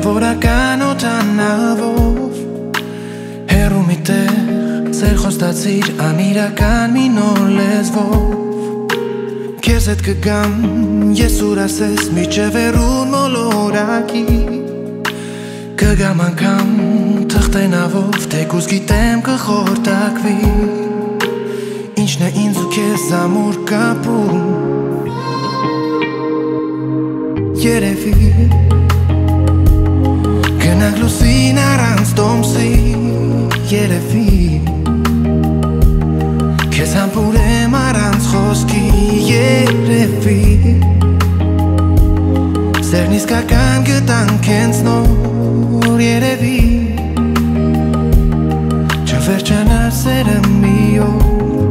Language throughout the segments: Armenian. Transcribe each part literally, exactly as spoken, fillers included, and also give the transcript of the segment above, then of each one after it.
Թվորական օտանավով հեռու մի տեղ Ձեր խոստացիր անիրական մի նոր լեզվով Քեզ հետ կգամ, ես ուր ասես միջև հեռուն մոլորակի Կգամ անգամ թղթենավով, թեկուզ գիտեմ կխորտակվի Ինչն է ինձ ու քեզ ամուր կապում Երևի Գնանք լուսին առանց տոմսի Երևի Քեզ համբուրեմ առանց խոսքի Երևի Սերն իսկական գտանք հենց նոր Երևի Չվերջանար սերը մի օր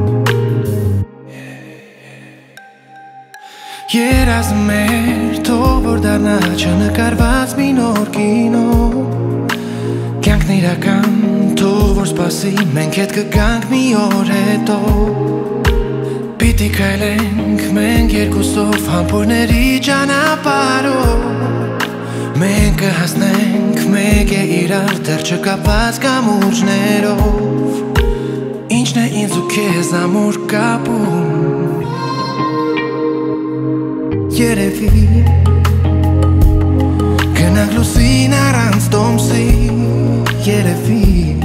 Երազմ էր թող որ դառնա չնկարված մի նոր կինո Կյանքն իրական թող որ սպասի մենք հետ կգանք մի օր հետո Պիտի քայլենք մենք երկուսով համբույրների ճանապարհով Մենք կհասնենք մեկ է իրար դեռ չկապված կամուրջներով Ինչն է ինձ ու քեզ ամուր կապում Երևի Գնանք լուսին առանց տոմսի Երևի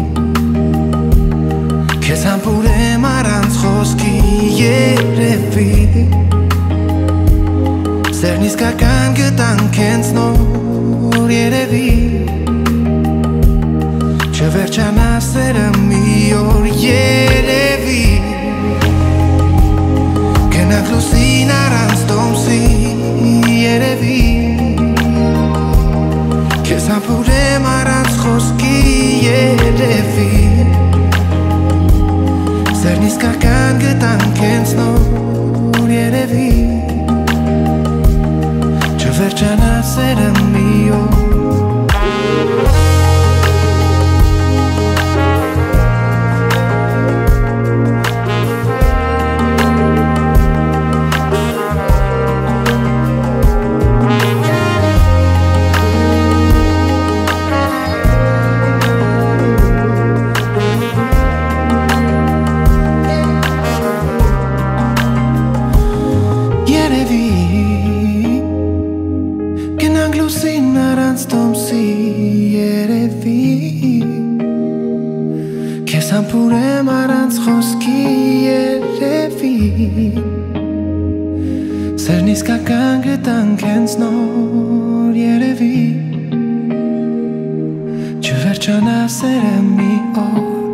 Քեզ համբուրեմ առանց խոսքի Երևի Սերն իսկական գտանք հենց նոր Երևի Չվերջանա սերը մի օր Երևի Գնանք լուսին առանց տոմսի Երևի Քեզ համբուրեմ առանց խոսքի Երևի Սերն իսկական գտանք հենց նոր Երևի Չվերջանա սերը մի օր Քեզ համբուրեմ առանց խոսքի Երևի Սերն իսկական գտանք հենց նոր Երևի Չվերջանա սերը մի օր